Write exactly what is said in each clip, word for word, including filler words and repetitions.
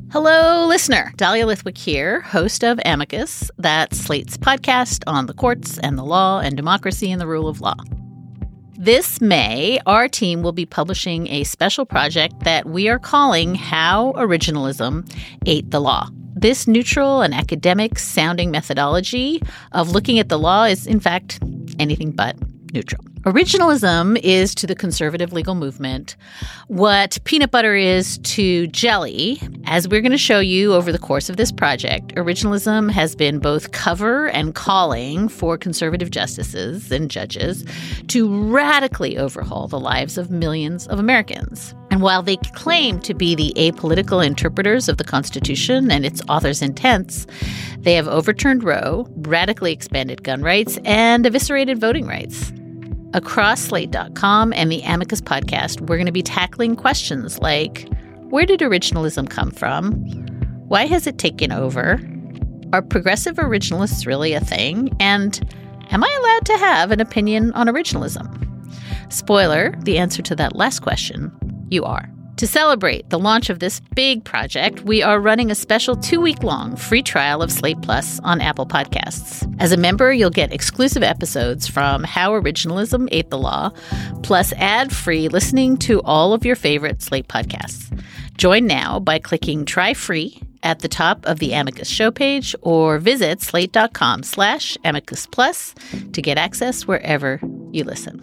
Hello, listener. Dahlia Lithwick here, host of Amicus, that's Slate's podcast on the courts and the law and democracy and the rule of law. This May, our team will be publishing a special project that we are calling How Originalism Ate the Law. This neutral and academic-sounding methodology of looking at the law is, in fact, anything but neutral. Originalism is to the conservative legal movement what peanut butter is to jelly. As we're going to show you over the course of this project, originalism has been both cover and calling for conservative justices and judges to radically overhaul the lives of millions of Americans. And while they claim to be the apolitical interpreters of the Constitution and its author's intents, they have overturned Roe, radically expanded gun rights, and eviscerated voting rights. Across Slate dot com and the Amicus podcast, we're going to be tackling questions like, where did originalism come from? Why has it taken over? Are progressive originalists really a thing? And am I allowed to have an opinion on originalism? Spoiler, the answer to that last question, you are. To celebrate the launch of this big project, we are running a special two-week-long free trial of Slate Plus on Apple Podcasts. As a member, you'll get exclusive episodes from How Originalism Ate the Law, plus ad-free listening to all of your favorite Slate podcasts. Join now by clicking Try Free at the top of the Amicus show page or visit slate.com slash Amicus Plus to get access wherever you listen.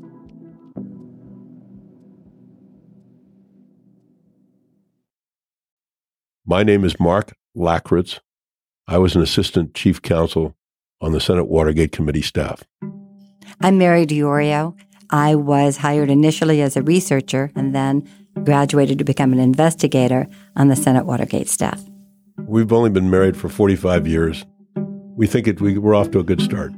My name is Mark Lakritz. I was an assistant chief counsel on the Senate Watergate Committee staff. I'm Mary DiOrio. I was hired initially as a researcher and then graduated to become an investigator on the Senate Watergate staff. We've only been married for forty-five years. We think it, we, we're off to a good start.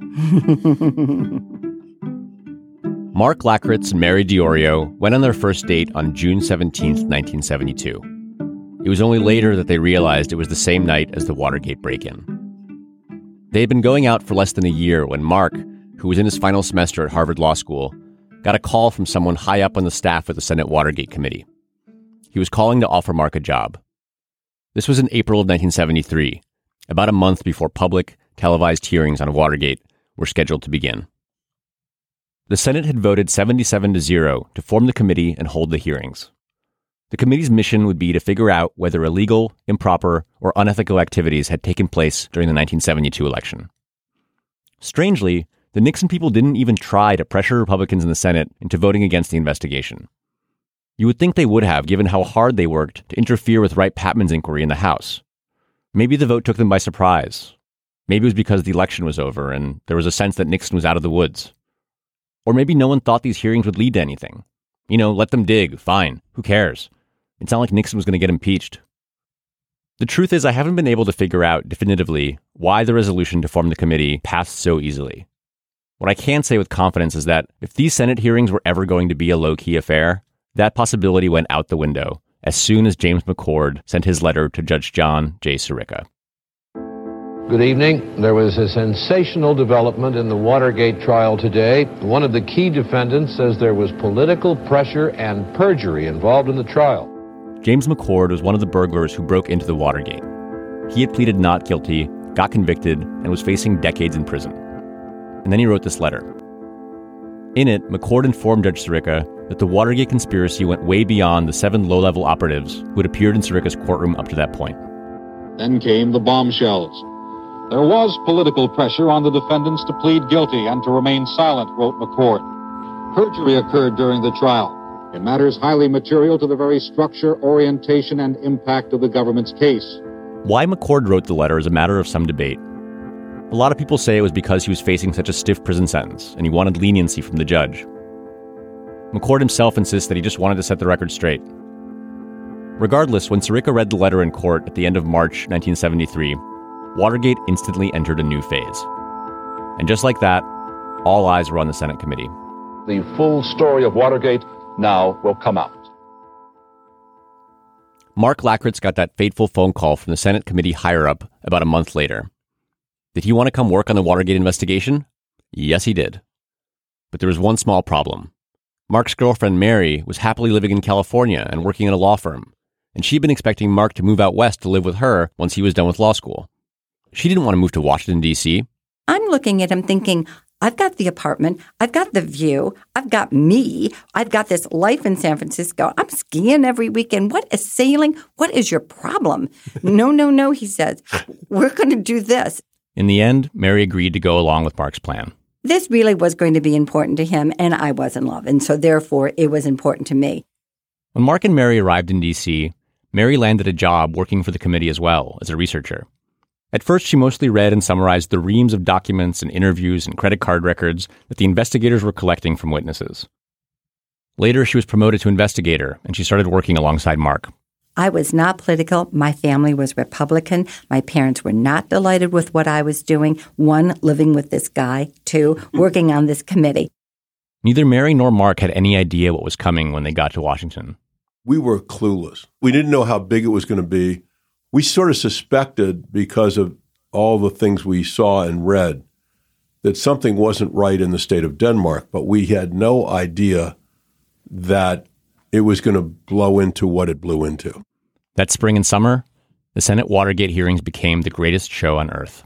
Mark Lakritz and Mary DiOrio went on their first date on June seventeenth, nineteen seventy-two. It was only later that they realized it was the same night as the Watergate break-in. They had been going out for less than a year when Mark, who was in his final semester at Harvard Law School, got a call from someone high up on the staff of the Senate Watergate Committee. He was calling to offer Mark a job. This was in April of nineteen seventy-three, about a month before public, televised hearings on Watergate were scheduled to begin. The Senate had voted seventy-seven to zero to form the committee and hold the hearings. The committee's mission would be to figure out whether illegal, improper, or unethical activities had taken place during the nineteen seventy-two election. Strangely, the Nixon people didn't even try to pressure Republicans in the Senate into voting against the investigation. You would think they would have, given how hard they worked to interfere with Wright-Patman's inquiry in the House. Maybe the vote took them by surprise. Maybe it was because the election was over and there was a sense that Nixon was out of the woods. Or maybe no one thought these hearings would lead to anything. You know, let them dig, fine, who cares? It's not like Nixon was going to get impeached. The truth is, I haven't been able to figure out definitively why the resolution to form the committee passed so easily. What I can say with confidence is that if these Senate hearings were ever going to be a low-key affair, that possibility went out the window as soon as James McCord sent his letter to Judge John J. Sirica. Good evening. There was a sensational development in the Watergate trial today. One of the key defendants says there was political pressure and perjury involved in the trial. James McCord was one of the burglars who broke into the Watergate. He had pleaded not guilty, got convicted, and was facing decades in prison. And then he wrote this letter. In it, McCord informed Judge Sirica that the Watergate conspiracy went way beyond the seven low-level operatives who had appeared in Sirica's courtroom up to that point. Then came the bombshells. There was political pressure on the defendants to plead guilty and to remain silent, wrote McCord. Perjury occurred during the trial in matters highly material to the very structure, orientation, and impact of the government's case. Why McCord wrote the letter is a matter of some debate. A lot of people say it was because he was facing such a stiff prison sentence and he wanted leniency from the judge. McCord himself insists that he just wanted to set the record straight. Regardless, when Sirica read the letter in court at the end of March nineteen seventy-three, Watergate instantly entered a new phase. And just like that, all eyes were on the Senate committee. The full story of Watergate now will come out. Mark Lakritz got that fateful phone call from the Senate committee higher-up about a month later. Did he want to come work on the Watergate investigation? Yes, he did. But there was one small problem. Mark's girlfriend, Mary, was happily living in California and working at a law firm, and she'd been expecting Mark to move out west to live with her once he was done with law school. She didn't want to move to Washington, D C. I'm looking at him thinking, I've got the apartment, I've got the view, I've got me, I've got this life in San Francisco. I'm skiing every weekend. What is sailing? What is your problem? No, no, no, he says. We're going to do this. In the end, Mary agreed to go along with Mark's plan. This really was going to be important to him, and I was in love, and so therefore it was important to me. When Mark and Mary arrived in D C, Mary landed a job working for the committee as well as a researcher. At first, she mostly read and summarized the reams of documents and interviews and credit card records that the investigators were collecting from witnesses. Later, she was promoted to investigator, and she started working alongside Mark. I was not political. My family was Republican. My parents were not delighted with what I was doing. One, living with this guy. Two, working on this committee. Neither Mary nor Mark had any idea what was coming when they got to Washington. We were clueless. We didn't know how big it was going to be. We sort of suspected, because of all the things we saw and read, that something wasn't right in the state of Denmark, but we had no idea that it was going to blow into what it blew into. That spring and summer, the Senate Watergate hearings became the greatest show on earth.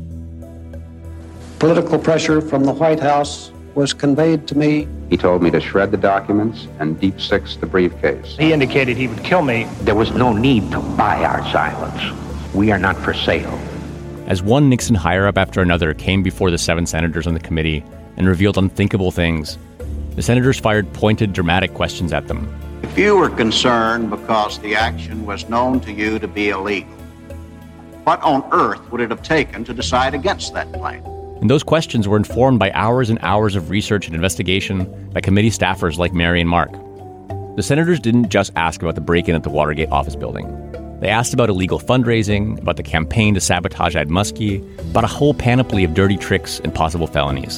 Political pressure from the White House was conveyed to me. He told me to shred the documents and deep six the briefcase. He indicated he would kill me. There was no need to buy our silence. We are not for sale. As one Nixon higher-up after another came before the seven senators on the committee and revealed unthinkable things, the senators fired pointed, dramatic questions at them. If you were concerned because the action was known to you to be illegal, what on earth would it have taken to decide against that claim? And those questions were informed by hours and hours of research and investigation by committee staffers like Mary and Mark. The senators didn't just ask about the break-in at the Watergate office building. They asked about illegal fundraising, about the campaign to sabotage Ed Muskie, about a whole panoply of dirty tricks and possible felonies.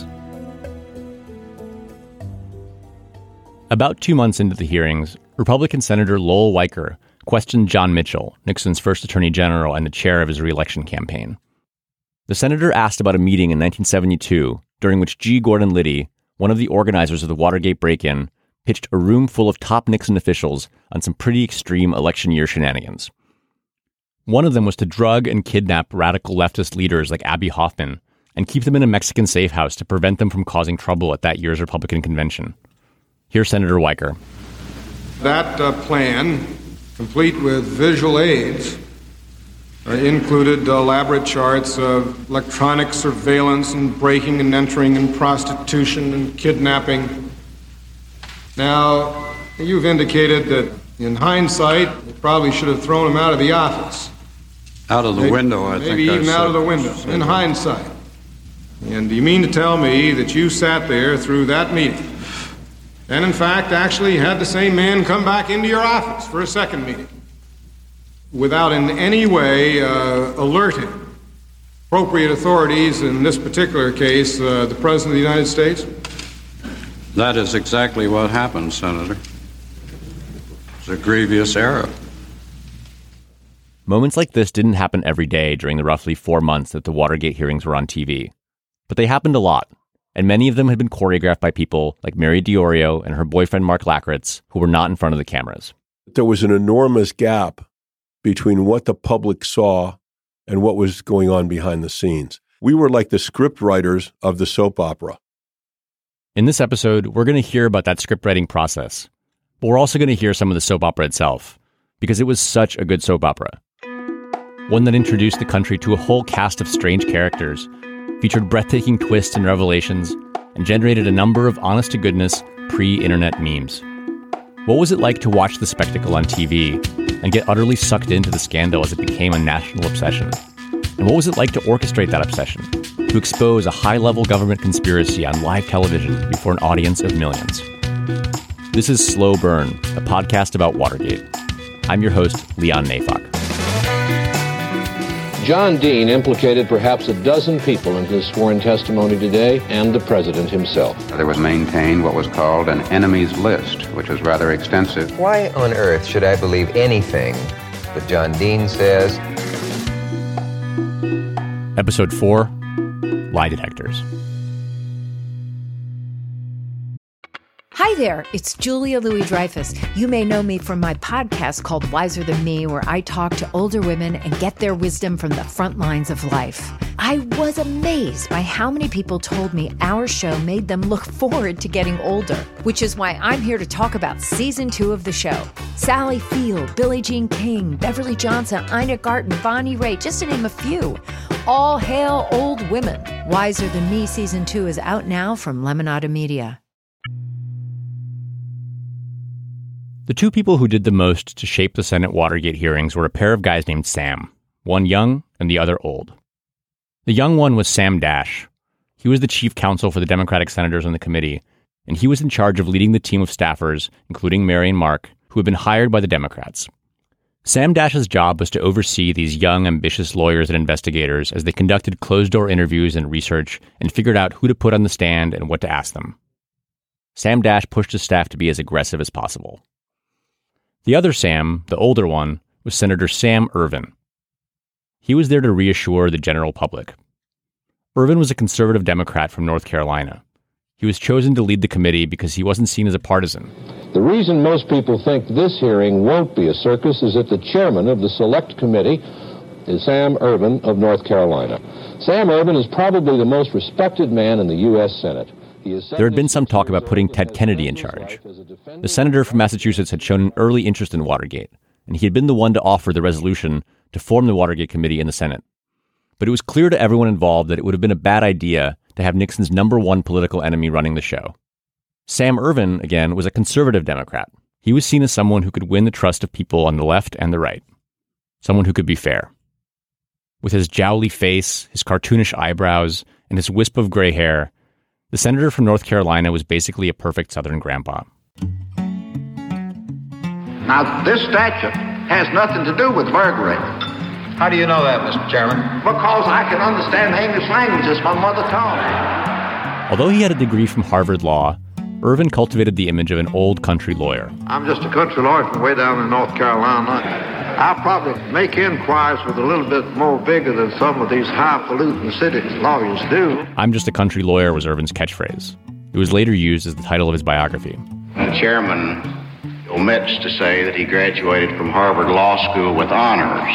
About two months into the hearings, Republican Senator Lowell Weicker questioned John Mitchell, Nixon's first attorney general and the chair of his re-election campaign. The senator asked about a meeting in nineteen seventy-two during which G. Gordon Liddy, one of the organizers of the Watergate break-in, pitched a room full of top Nixon officials on some pretty extreme election year shenanigans. One of them was to drug and kidnap radical leftist leaders like Abby Hoffman and keep them in a Mexican safe house to prevent them from causing trouble at that year's Republican convention. Here's Senator Weicker. That uh, plan, complete with visual aids, uh, included elaborate charts of electronic surveillance and breaking and entering and prostitution and kidnapping. Now, you've indicated that in hindsight, you probably should have thrown him out of the office. Out of the maybe, window, I maybe think. Maybe even I out of the window, in hindsight. And do you mean to tell me that you sat there through that meeting and, in fact, actually had the same man come back into your office for a second meeting without in any way uh, alerting appropriate authorities, in this particular case, uh, the President of the United States? That is exactly what happened, Senator. It's a grievous error. Moments like this didn't happen every day during the roughly four months that the Watergate hearings were on T V. But they happened a lot, and many of them had been choreographed by people like Mary DiOrio and her boyfriend Mark Lackritz, who were not in front of the cameras. There was an enormous gap between what the public saw and what was going on behind the scenes. We were like the script writers of the soap opera. In this episode, we're going to hear about that script writing process, but we're also going to hear some of the soap opera itself, because it was such a good soap opera. One that introduced the country to a whole cast of strange characters, featured breathtaking twists and revelations, and generated a number of honest-to-goodness pre-internet memes. What was it like to watch the spectacle on T V and get utterly sucked into the scandal as it became a national obsession? And what was it like to orchestrate that obsession, to expose a high-level government conspiracy on live television before an audience of millions? This is Slow Burn, a podcast about Watergate. I'm your host, Leon Neyfakh. John Dean implicated perhaps a dozen people in his sworn testimony today, and the president himself. There was maintained what was called an enemies list, which was rather extensive. Why on earth should I believe anything that John Dean says? Episode four, Lie Detectors. Hi there, it's Julia Louis-Dreyfus. You may know me from my podcast called Wiser Than Me, where I talk to older women and get their wisdom from the front lines of life. I was amazed by how many people told me our show made them look forward to getting older, which is why I'm here to talk about season two of the show. Sally Field, Billie Jean King, Beverly Johnson, Ina Garten, Bonnie Raitt, just to name a few. All hail old women. Wiser Than Me season two is out now from Lemonada Media. The two people who did the most to shape the Senate Watergate hearings were a pair of guys named Sam, one young and the other old. The young one was Sam Dash. He was the chief counsel for the Democratic senators on the committee, and he was in charge of leading the team of staffers, including Mary and Mark, who had been hired by the Democrats. Sam Dash's job was to oversee these young, ambitious lawyers and investigators as they conducted closed-door interviews and research and figured out who to put on the stand and what to ask them. Sam Dash pushed his staff to be as aggressive as possible. The other Sam, the older one, was Senator Sam Ervin. He was there to reassure the general public. Ervin was a conservative Democrat from North Carolina. He was chosen to lead the committee because he wasn't seen as a partisan. The reason most people think this hearing won't be a circus is that the chairman of the Select Committee is Sam Ervin of North Carolina. Sam Ervin is probably the most respected man in the U S Senate. There had been some talk about putting Ted Kennedy in charge. The senator from Massachusetts had shown an early interest in Watergate, and he had been the one to offer the resolution to form the Watergate Committee in the Senate. But it was clear to everyone involved that it would have been a bad idea to have Nixon's number one political enemy running the show. Sam Ervin, again, was a conservative Democrat. He was seen as someone who could win the trust of people on the left and the right. Someone who could be fair. With his jowly face, his cartoonish eyebrows, and his wisp of gray hair, the senator from North Carolina was basically a perfect Southern grandpa. Now, this statute has nothing to do with burglary. How do you know that, Mister Chairman? Because I can understand the English language. It's my mother tongue. Although he had a degree from Harvard Law, Ervin cultivated the image of an old country lawyer. I'm just a country lawyer from way down in North Carolina. I probably make inquiries with a little bit more vigor than some of these highfalutin city lawyers do. I'm just a country lawyer was Ervin's catchphrase. It was later used as the title of his biography. The chairman omits to say that he graduated from Harvard Law School with honors.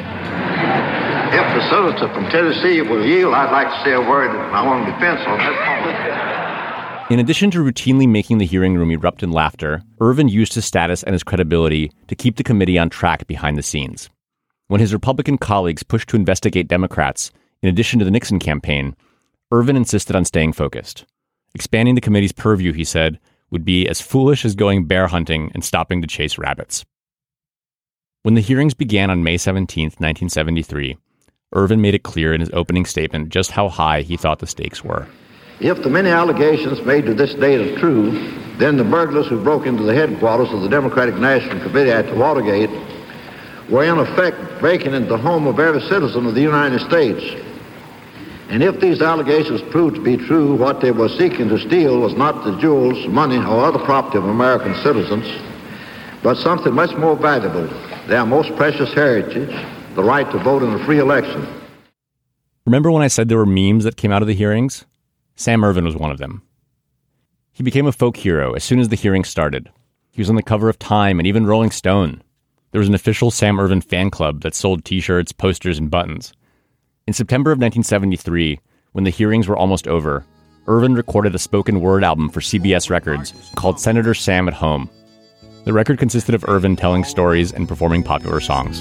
If the senator from Tennessee will yield, I'd like to say a word in my own defense on that point. In addition to routinely making the hearing room erupt in laughter, Ervin used his status and his credibility to keep the committee on track behind the scenes. When his Republican colleagues pushed to investigate Democrats, in addition to the Nixon campaign, Ervin insisted on staying focused. Expanding the committee's purview, he said, would be as foolish as going bear hunting and stopping to chase rabbits. When the hearings began on May seventeenth, nineteen seventy-three, Ervin made it clear in his opening statement just how high he thought the stakes were. If the many allegations made to this date are true, then the burglars who broke into the headquarters of the Democratic National Committee after Watergate were in effect breaking into the home of every citizen of the United States. And if these allegations proved to be true, what they were seeking to steal was not the jewels, money, or other property of American citizens, but something much more valuable, their most precious heritage, the right to vote in a free election. Remember when I said there were memes that came out of the hearings? Sam Ervin was one of them. He became a folk hero as soon as the hearings started. He was on the cover of Time and even Rolling Stone. There was an official Sam Ervin fan club that sold T-shirts, posters, and buttons. In September of nineteen seventy-three, when the hearings were almost over, Ervin recorded a spoken word album for C B S Records called Senator Sam at Home. The record consisted of Ervin telling stories and performing popular songs.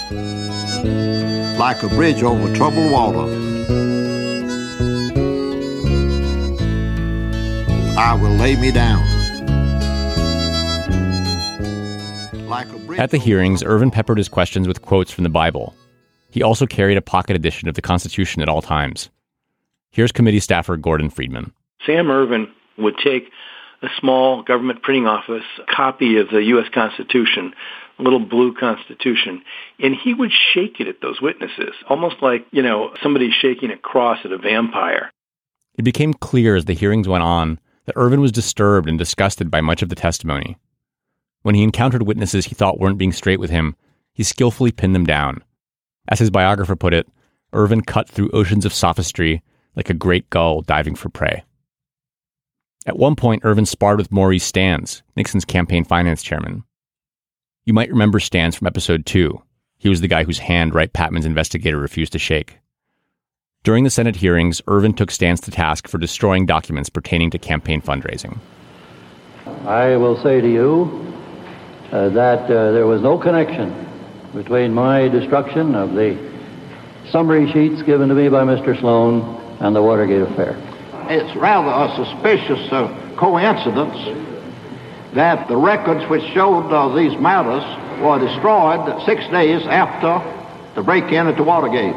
Like a bridge over troubled water, I will lay me down. Like a bridge. At the hearings, Ervin peppered his questions with quotes from the Bible. He also carried a pocket edition of the Constitution at all times. Here's committee staffer Gordon Friedman. Sam Ervin would take a small government printing office copy of the U S Constitution, a little blue Constitution, and he would shake it at those witnesses, almost like, you know, somebody shaking a cross at a vampire. It became clear as the hearings went on that Ervin was disturbed and disgusted by much of the testimony. When he encountered witnesses he thought weren't being straight with him, he skillfully pinned them down. As his biographer put it, Ervin cut through oceans of sophistry like a great gull diving for prey. At one point, Ervin sparred with Maurice Stans, Nixon's campaign finance chairman. You might remember Stans from episode two. He was the guy whose hand Wright-Patman's investigator refused to shake. During the Senate hearings, Ervin took Stans to task for destroying documents pertaining to campaign fundraising. I will say to you uh, that uh, there was no connection between my destruction of the summary sheets given to me by Mister Sloan and the Watergate affair. It's rather a suspicious uh, coincidence that the records which showed uh, these matters were destroyed six days after the break-in at the Watergate.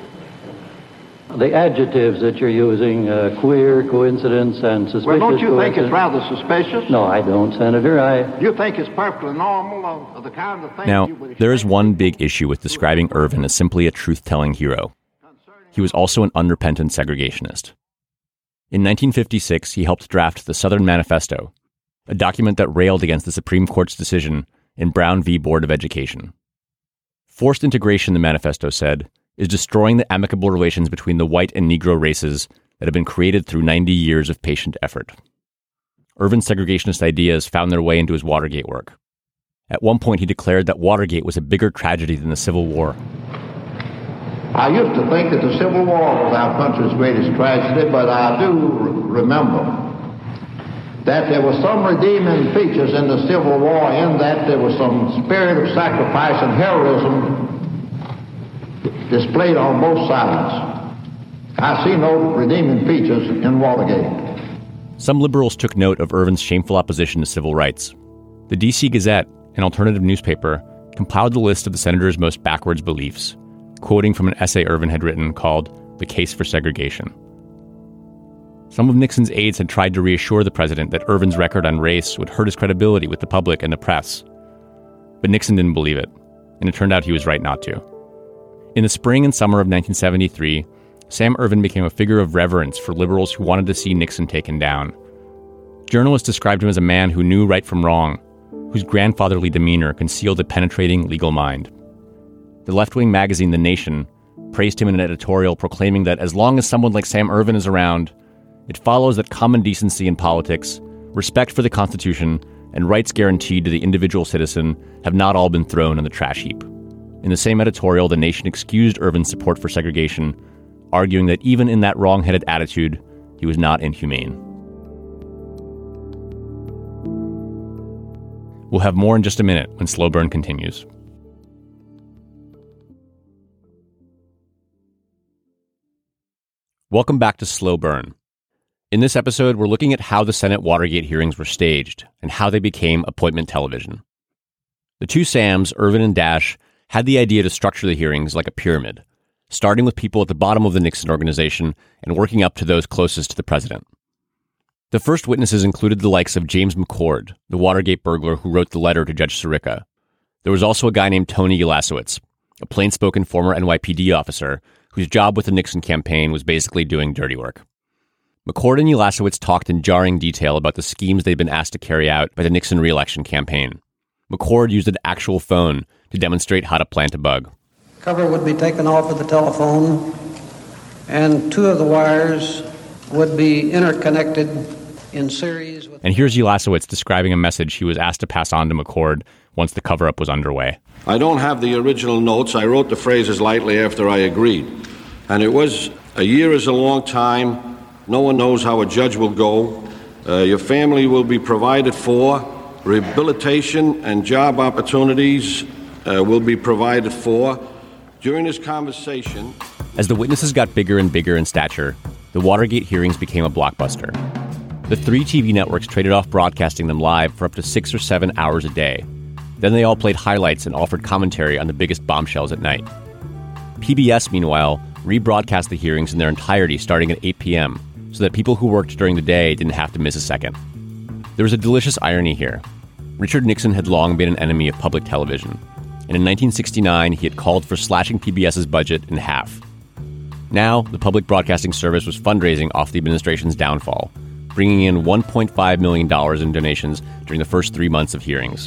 The adjectives that you're using, uh, queer, coincidence, and suspicious... Well, don't you think it's rather suspicious? No, I don't, Senator. I... You think it's perfectly normal of, of the kind of thing... Now, you would there is one big issue with describing Ervin as simply a truth-telling hero. He was also an unrepentant segregationist. In nineteen fifty-six, he helped draft the Southern Manifesto, a document that railed against the Supreme Court's decision in Brown v. Board of Education. Forced integration, the manifesto said, is destroying the amicable relations between the white and Negro races that have been created through ninety years of patient effort. Ervin's segregationist ideas found their way into his Watergate work. At one point, he declared that Watergate was a bigger tragedy than the Civil War. I used to think that the Civil War was our country's greatest tragedy, but I do r- remember that there were some redeeming features in the Civil War, in that there was some spirit of sacrifice and heroism displayed on both sides. I see no redeeming features in Watergate. Some liberals took note of Ervin's shameful opposition to civil rights. The D C Gazette, an alternative newspaper, compiled the list of the senator's most backwards beliefs, quoting from an essay Ervin had written called The Case for Segregation. Some of Nixon's aides had tried to reassure the president that Ervin's record on race would hurt his credibility with the public and the press. But Nixon didn't believe it, and it turned out he was right not to. In the spring and summer of nineteen seventy-three, Sam Ervin became a figure of reverence for liberals who wanted to see Nixon taken down. Journalists described him as a man who knew right from wrong, whose grandfatherly demeanor concealed a penetrating legal mind. The left-wing magazine The Nation praised him in an editorial proclaiming that as long as someone like Sam Ervin is around, it follows that common decency in politics, respect for the Constitution, and rights guaranteed to the individual citizen have not all been thrown in the trash heap. In the same editorial, The Nation excused Ervin's support for segregation, arguing that even in that wrong-headed attitude, he was not inhumane. We'll have more in just a minute when Slow Burn continues. Welcome back to Slow Burn. In this episode, we're looking at how the Senate Watergate hearings were staged and how they became appointment television. The two Sams, Ervin and Dash, had the idea to structure the hearings like a pyramid, starting with people at the bottom of the Nixon organization and working up to those closest to the president. The first witnesses included the likes of James McCord, the Watergate burglar who wrote the letter to Judge Sirica. There was also a guy named Tony Ulasewicz, a plain-spoken former N Y P D officer whose job with the Nixon campaign was basically doing dirty work. McCord and Ulasewicz talked in jarring detail about the schemes they'd been asked to carry out by the Nixon re-election campaign. McCord used an actual phone to demonstrate how to plant a bug. Cover would be taken off of the telephone, and two of the wires would be interconnected in series. With and here's Ulasewicz describing a message he was asked to pass on to McCord once the cover-up was underway. I don't have the original notes. I wrote the phrases lightly after I agreed. And it was, a year is a long time. No one knows how a judge will go. Uh, your family will be provided for. Rehabilitation and job opportunities uh, will be provided for. During this conversation... As the witnesses got bigger and bigger in stature, the Watergate hearings became a blockbuster. The three T V networks traded off broadcasting them live for up to six or seven hours a day. Then they all played highlights and offered commentary on the biggest bombshells at night. P B S, meanwhile, rebroadcast the hearings in their entirety starting at eight p.m., so that people who worked during the day didn't have to miss a second. There was a delicious irony here. Richard Nixon had long been an enemy of public television, and in nineteen sixty-nine he had called for slashing PBS's budget in half. Now, the public broadcasting service was fundraising off the administration's downfall, bringing in one point five million dollars in donations during the first three months of hearings.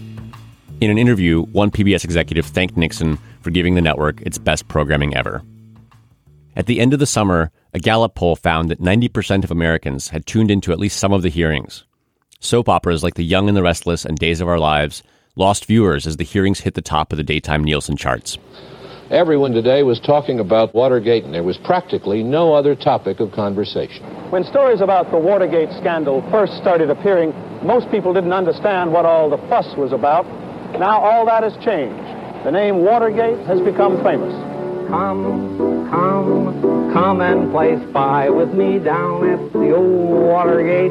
In an interview, one P B S executive thanked Nixon for giving the network its best programming ever. At the end of the summer, A Gallup poll found that ninety percent of Americans had tuned into at least some of the hearings. Soap operas like The Young and the Restless and Days of Our Lives lost viewers as the hearings hit the top of the daytime Nielsen charts. Everyone today was talking about Watergate, and there was practically no other topic of conversation. When stories about the Watergate scandal first started appearing, most people didn't understand what all the fuss was about. Now all that has changed. The name Watergate has become famous. Come, come, come and play spy with me down at the old Watergate.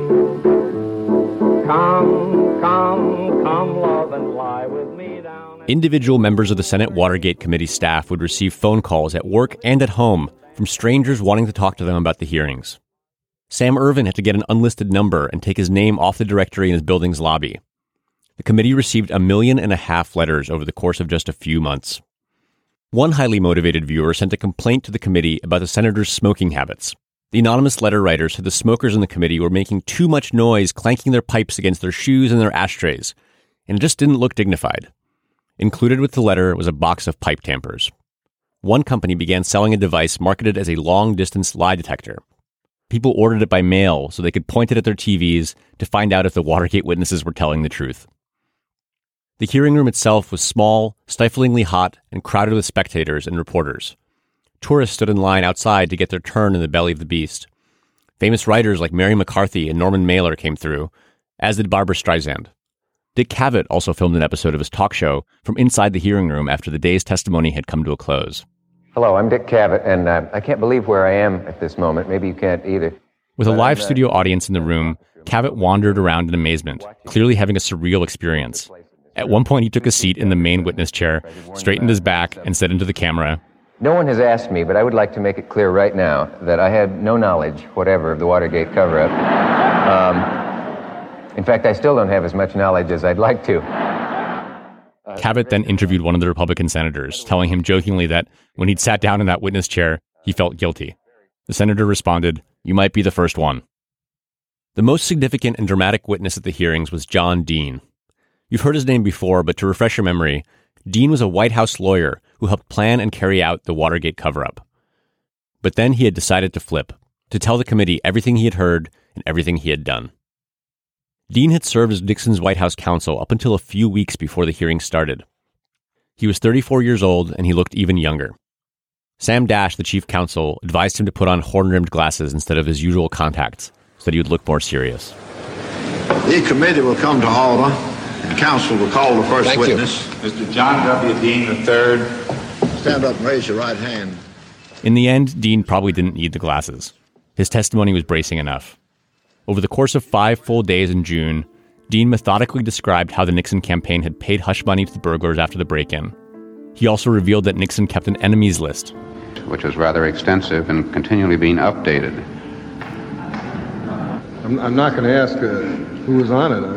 Come, come, come, love and lie with me down at... Individual members of the Senate Watergate Committee staff would receive phone calls at work and at home from strangers wanting to talk to them about the hearings. Sam Ervin had to get an unlisted number and take his name off the directory in his building's lobby. The committee received a million and a half letters over the course of just a few months. One highly motivated viewer sent a complaint to the committee about the senator's smoking habits. The anonymous letter writer said the smokers in the committee were making too much noise clanking their pipes against their shoes and their ashtrays, and it just didn't look dignified. Included with the letter was a box of pipe tampers. One company began selling a device marketed as a long-distance lie detector. People ordered it by mail so they could point it at their T Vs to find out if the Watergate witnesses were telling the truth. The hearing room itself was small, stiflingly hot, and crowded with spectators and reporters. Tourists stood in line outside to get their turn in the belly of the beast. Famous writers like Mary McCarthy and Norman Mailer came through, as did Barbra Streisand. Dick Cavett also filmed an episode of his talk show from inside the hearing room after the day's testimony had come to a close. Hello, I'm Dick Cavett, and uh, I can't believe where I am at this moment. Maybe you can't either. With a live studio audience in the room, Cavett wandered around in amazement, clearly having a surreal experience. At one point, he took a seat in the main witness chair, straightened his back, and said into the camera, "No one has asked me, but I would like to make it clear right now that I had no knowledge whatever of the Watergate cover-up. Um, in fact, I still don't have as much knowledge as I'd like to." Cavett then interviewed one of the Republican senators, telling him jokingly that when he'd sat down in that witness chair, he felt guilty. The senator responded, "You might be the first one." The most significant and dramatic witness at the hearings was John Dean. You've heard his name before, but to refresh your memory, Dean was a White House lawyer who helped plan and carry out the Watergate cover-up. But then he had decided to flip, to tell the committee everything he had heard and everything he had done. Dean had served as Nixon's White House counsel up until a few weeks before the hearing started. He was thirty-four years old, and he looked even younger. Sam Dash, the chief counsel, advised him to put on horn-rimmed glasses instead of his usual contacts, so that he would look more serious. The committee will come to order. The council will call the first Thank witness. You. Mister John W. Dean the third. Stand up and raise your right hand. In the end, Dean probably didn't need the glasses. His testimony was bracing enough. Over the course of five full days in June, Dean methodically described how the Nixon campaign had paid hush money to the burglars after the break-in. He also revealed that Nixon kept an enemies list, which was rather extensive and continually being updated. I'm, I'm not going to ask uh, who was on it.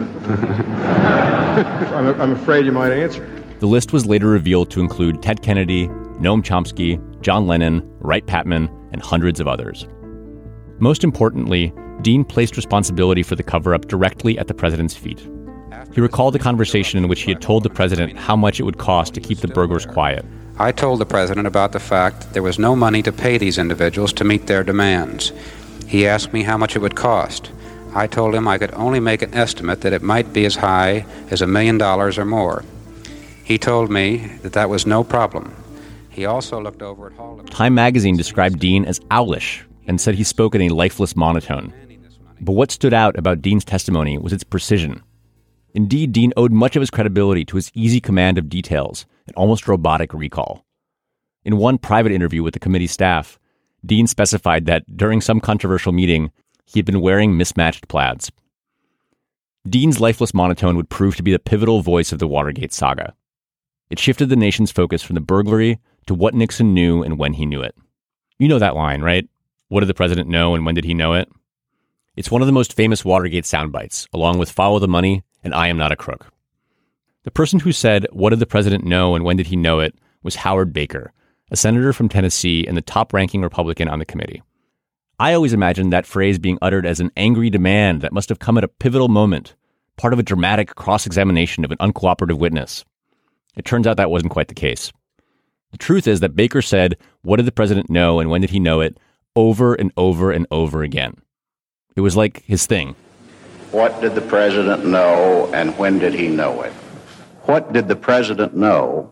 I'm, I'm afraid you might answer. The list was later revealed to include Ted Kennedy, Noam Chomsky, John Lennon, Wright-Patman, and hundreds of others. Most importantly, Dean placed responsibility for the cover-up directly at the president's feet. He recalled the conversation in which he had told the president how much it would cost to keep the burglars quiet. I told the president about the fact that there was no money to pay these individuals to meet their demands. He asked me how much it would cost. I told him I could only make an estimate that it might be as high as a million dollars or more. He told me that that was no problem. He also looked over at Hall. Time magazine described Dean as owlish and said he spoke in a lifeless monotone. But what stood out about Dean's testimony was its precision. Indeed, Dean owed much of his credibility to his easy command of details and almost robotic recall. In one private interview with the committee staff, Dean specified that during some controversial meeting, he had been wearing mismatched plaids. Dean's lifeless monotone would prove to be the pivotal voice of the Watergate saga. It shifted the nation's focus from the burglary to what Nixon knew and when he knew it. You know that line, right? What did the president know and when did he know it? It's one of the most famous Watergate soundbites, along with Follow the Money and I Am Not a Crook. The person who said, what did the president know and when did he know it, was Howard Baker, a senator from Tennessee and the top-ranking Republican on the committee. I always imagined that phrase being uttered as an angry demand that must have come at a pivotal moment, part of a dramatic cross-examination of an uncooperative witness. It turns out that wasn't quite the case. The truth is that Baker said, what did the president know and when did he know it, over and over and over again. It was like his thing. What did the president know, and when did he know it? What did the president know,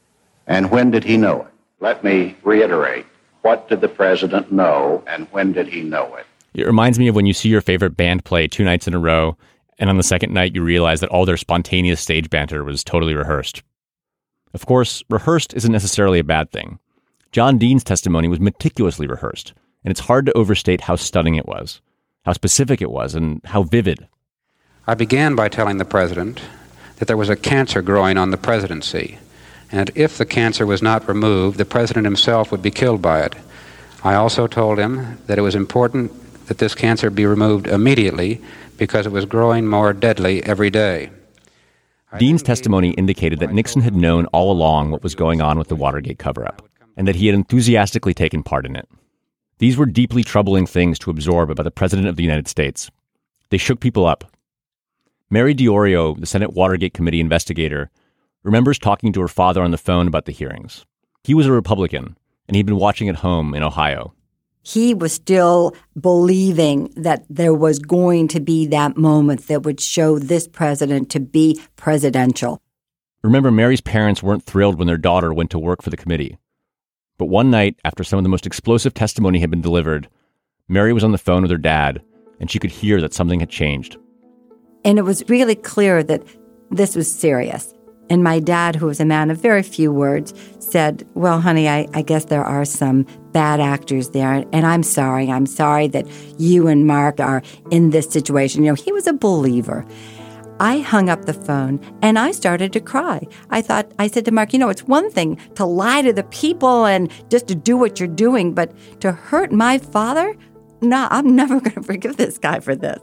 and when did he know it? Let me reiterate. What did the president know, and when did he know it? It reminds me of when you see your favorite band play two nights in a row, and on the second night you realize that all their spontaneous stage banter was totally rehearsed. Of course, rehearsed isn't necessarily a bad thing. John Dean's testimony was meticulously rehearsed, and it's hard to overstate how stunning it was, how specific it was, and how vivid. I began by telling the president that there was a cancer growing on the presidency, and if the cancer was not removed, the president himself would be killed by it. I also told him that it was important that this cancer be removed immediately because it was growing more deadly every day. Dean's testimony indicated that Nixon had known all along what was going on with the Watergate cover-up, and that he had enthusiastically taken part in it. These were deeply troubling things to absorb about the President of the United States. They shook people up. Mary DiOrio, the Senate Watergate Committee investigator, remembers talking to her father on the phone about the hearings. He was a Republican, and he'd been watching at home in Ohio. He was still believing that there was going to be that moment that would show this president to be presidential. Remember, Mary's parents weren't thrilled when their daughter went to work for the committee. But one night, after some of the most explosive testimony had been delivered, Mary was on the phone with her dad, and she could hear that something had changed. And it was really clear that this was serious. And my dad, who was a man of very few words, said, well, honey, I, I guess there are some bad actors there. And I'm sorry. I'm sorry that you and Mark are in this situation. You know, he was a believer. I hung up the phone and I started to cry. I thought, I said to Mark, you know, it's one thing to lie to the people and just to do what you're doing, but to hurt my father? No, I'm never going to forgive this guy for this.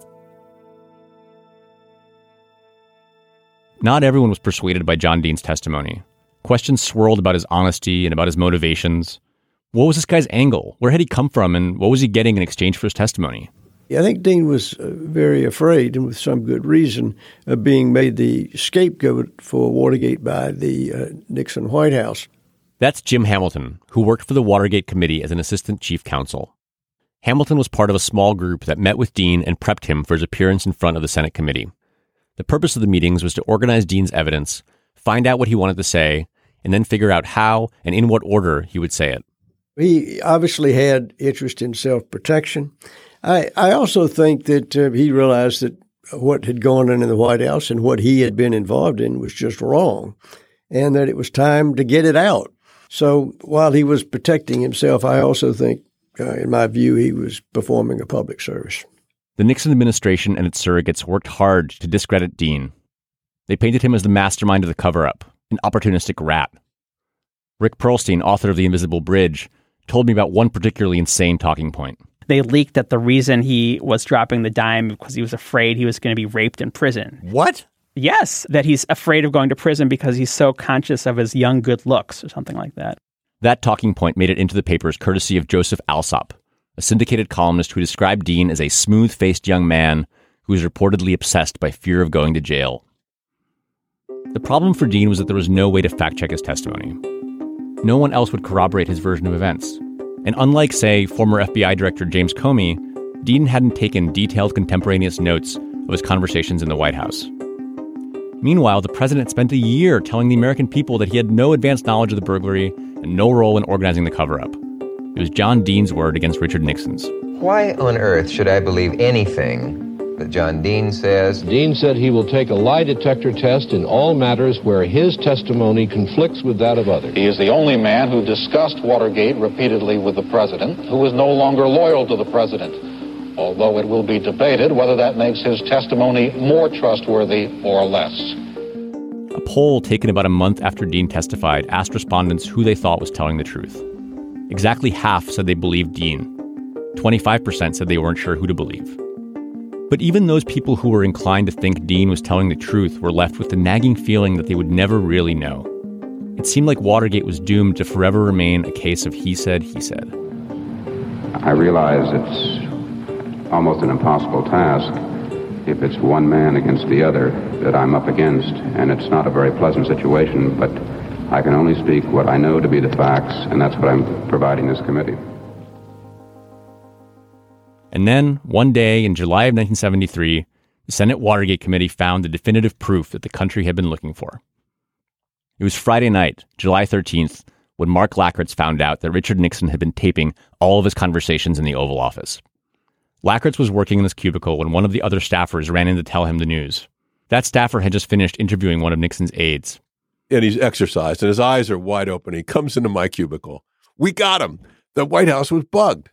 Not everyone was persuaded by John Dean's testimony. Questions swirled about his honesty and about his motivations. What was this guy's angle? Where had he come from, and what was he getting in exchange for his testimony? I think Dean was uh, very afraid, and with some good reason, of being made the scapegoat for Watergate by the uh, Nixon White House. That's Jim Hamilton, who worked for the Watergate Committee as an assistant chief counsel. Hamilton was part of a small group that met with Dean and prepped him for his appearance in front of the Senate committee. The purpose of the meetings was to organize Dean's evidence, find out what he wanted to say, and then figure out how and in what order he would say it. He obviously had interest in self-protection. I, I also think that uh, he realized that what had gone on in the White House and what he had been involved in was just wrong, and that it was time to get it out. So while he was protecting himself, I also think, uh, in my view, he was performing a public service. The Nixon administration and its surrogates worked hard to discredit Dean. They painted him as the mastermind of the cover-up, an opportunistic rat. Rick Perlstein, author of The Invisible Bridge, told me about one particularly insane talking point. They leaked that the reason he was dropping the dime because he was afraid he was going to be raped in prison. What? Yes, that he's afraid of going to prison because he's so conscious of his young good looks or something like that. That talking point made it into the papers courtesy of Joseph Alsop, a syndicated columnist who described Dean as a smooth-faced young man who was reportedly obsessed by fear of going to jail. The problem for Dean was that there was no way to fact-check his testimony. No one else would corroborate his version of events. And unlike, say, former F B I Director James Comey, Dean hadn't taken detailed contemporaneous notes of his conversations in the White House. Meanwhile, the president spent a year telling the American people that he had no advanced knowledge of the burglary and no role in organizing the cover-up. It was John Dean's word against Richard Nixon's. Why on earth should I believe anything that John Dean says? Dean said he will take a lie detector test in all matters where his testimony conflicts with that of others. He is the only man who discussed Watergate repeatedly with the president, who is no longer loyal to the president, although it will be debated whether that makes his testimony more trustworthy or less. A poll taken about a month after Dean testified asked respondents who they thought was telling the truth. Exactly half said they believed Dean. twenty-five percent said they weren't sure who to believe. But even those people who were inclined to think Dean was telling the truth were left with the nagging feeling that they would never really know. It seemed like Watergate was doomed to forever remain a case of he said, he said. I realize it's almost an impossible task if it's one man against the other that I'm up against, and it's not a very pleasant situation, but I can only speak what I know to be the facts, and that's what I'm providing this committee. And then, one day in July of nineteen seventy-three, the Senate Watergate Committee found the definitive proof that the country had been looking for. It was Friday night, July thirteenth, when Mark Lakritz found out that Richard Nixon had been taping all of his conversations in the Oval Office. Lakritz was working in this cubicle when one of the other staffers ran in to tell him the news. That staffer had just finished interviewing one of Nixon's aides. And he's exercised, and his eyes are wide open. He comes into my cubicle. We got him. The White House was bugged.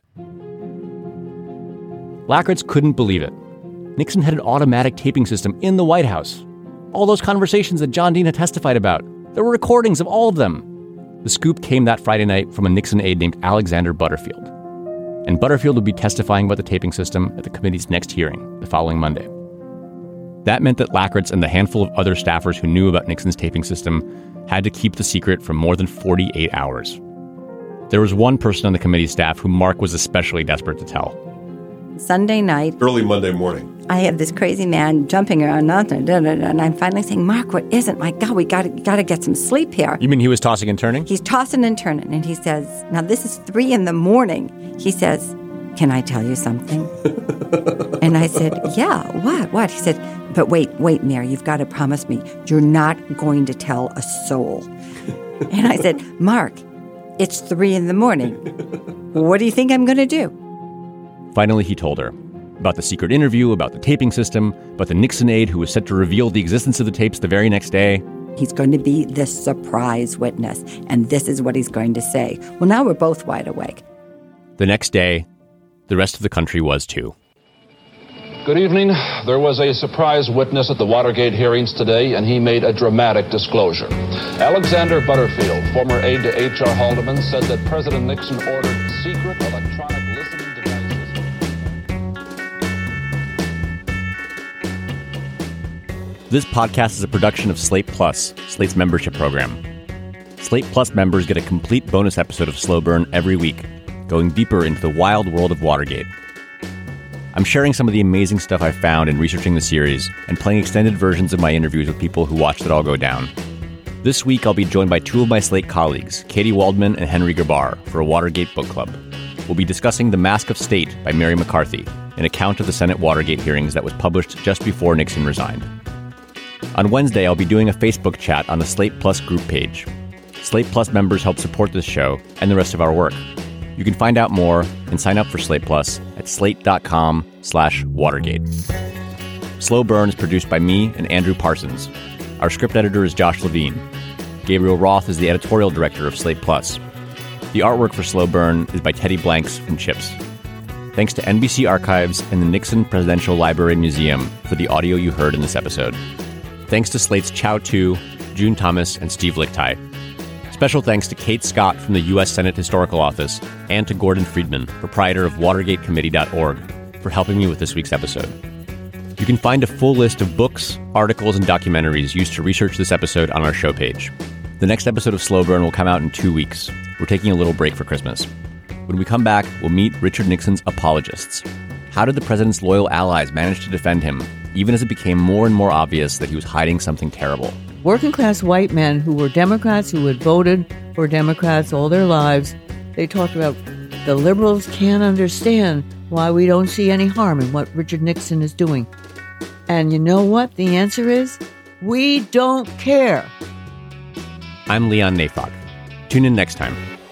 Lakritz couldn't believe it. Nixon had an automatic taping system in the White House. All those conversations that John Dean had testified about. There were recordings of all of them. The scoop came that Friday night from a Nixon aide named Alexander Butterfield. And Butterfield would be testifying about the taping system at the committee's next hearing the following Monday. That meant that Lakritz and the handful of other staffers who knew about Nixon's taping system had to keep the secret for more than forty-eight hours. There was one person on the committee staff who Mark was especially desperate to tell. Sunday night. Early Monday morning. I have this crazy man jumping around, and I'm finally saying, Mark, what is it? My God, we got to got to get some sleep here. You mean he was tossing and turning? He's tossing and turning, and he says, now this is three in the morning. He says, can I tell you something? And I said, yeah, what, what? He said, but wait, wait, Mary, you've got to promise me you're not going to tell a soul. And I said, Mark, it's three in the morning. What do you think I'm going to do? Finally, he told her about the secret interview, about the taping system, about the Nixon aide who was set to reveal the existence of the tapes the very next day. He's going to be the surprise witness, and this is what he's going to say. Well, now we're both wide awake. The next day, the rest of the country was too. Good evening. There was a surprise witness at the Watergate hearings today, and he made a dramatic disclosure. Alexander Butterfield, former aide to H R Haldeman, said that President Nixon ordered secret electronic listening devices. This podcast is a production of Slate Plus, Slate's membership program. Slate Plus members get a complete bonus episode of Slow Burn every week, going deeper into the wild world of Watergate. I'm sharing some of the amazing stuff I found in researching the series and playing extended versions of my interviews with people who watched it all go down. This week, I'll be joined by two of my Slate colleagues, Katie Waldman and Henry Gerbar, for a Watergate book club. We'll be discussing The Mask of State by Mary McCarthy, an account of the Senate Watergate hearings that was published just before Nixon resigned. On Wednesday, I'll be doing a Facebook chat on the Slate Plus group page. Slate Plus members help support this show and the rest of our work. You can find out more and sign up for Slate Plus at slate.com slash Watergate. Slow Burn is produced by me and Andrew Parsons. Our script editor is Josh Levine. Gabriel Roth is the editorial director of Slate Plus. The artwork for Slow Burn is by Teddy Blanks from Chips. Thanks to N B C Archives and the Nixon Presidential Library and Museum for the audio you heard in this episode. Thanks to Slate's Chow Tu, June Thomas, and Steve Lichtai. Special thanks to Kate Scott from the U S Senate Historical Office and to Gordon Friedman, proprietor of Watergate Committee dot org, for helping me with this week's episode. You can find a full list of books, articles, and documentaries used to research this episode on our show page. The next episode of Slow Burn will come out in two weeks. We're taking a little break for Christmas. When we come back, we'll meet Richard Nixon's apologists. How did the president's loyal allies manage to defend him, even as it became more and more obvious that he was hiding something terrible? Working-class white men who were Democrats, who had voted for Democrats all their lives, they talked about the liberals can't understand why we don't see any harm in what Richard Nixon is doing. And you know what? The answer is, we don't care. I'm Leon Neyfakh. Tune in next time.